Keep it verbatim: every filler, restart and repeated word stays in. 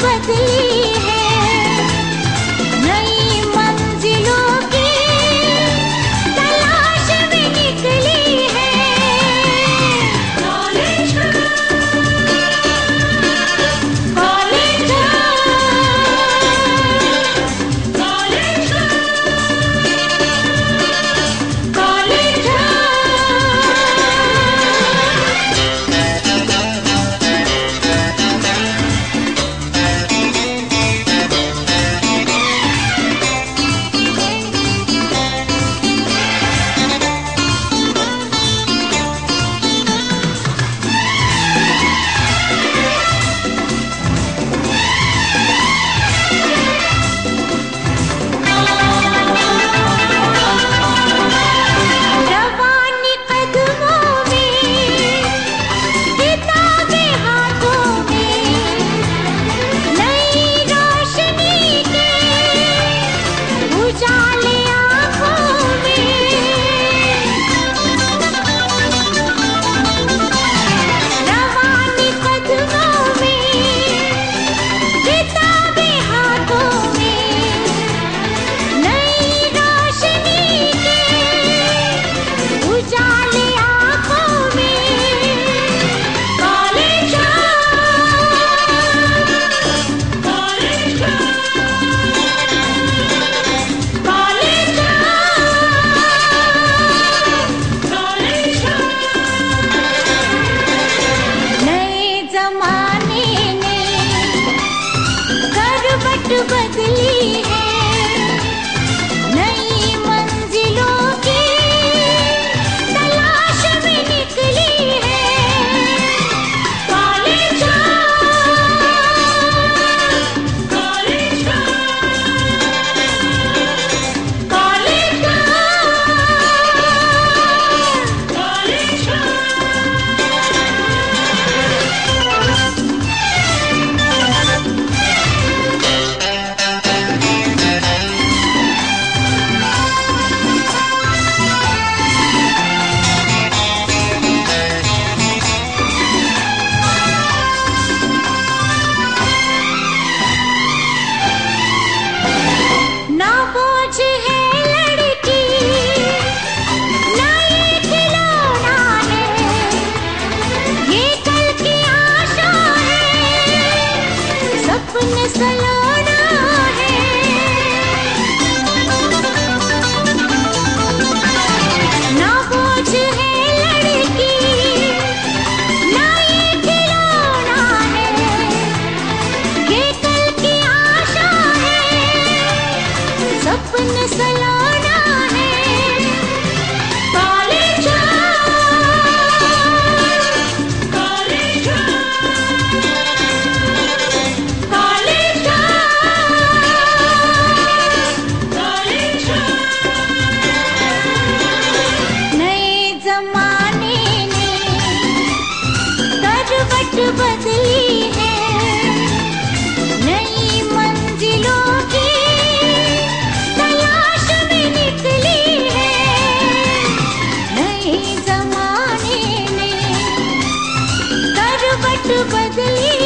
बदली है, नई मंजिलों की तलाश में निकली है। कॉलेज कॉलेज कॉलेज कॉलेज बदली है, नई मंजिलों की तलाश में निकली है। कॉलेज कॉलेज कॉलेज कॉलेज सलोना है, ना बोझ है लड़की, ना ये खिलौना है, ये कल की आशा है, सपन सलोना है। कॉलेज कॉलेज बदली है, नई मंजिलों की तलाश में निकली है। नए जमाने ने करवट बदली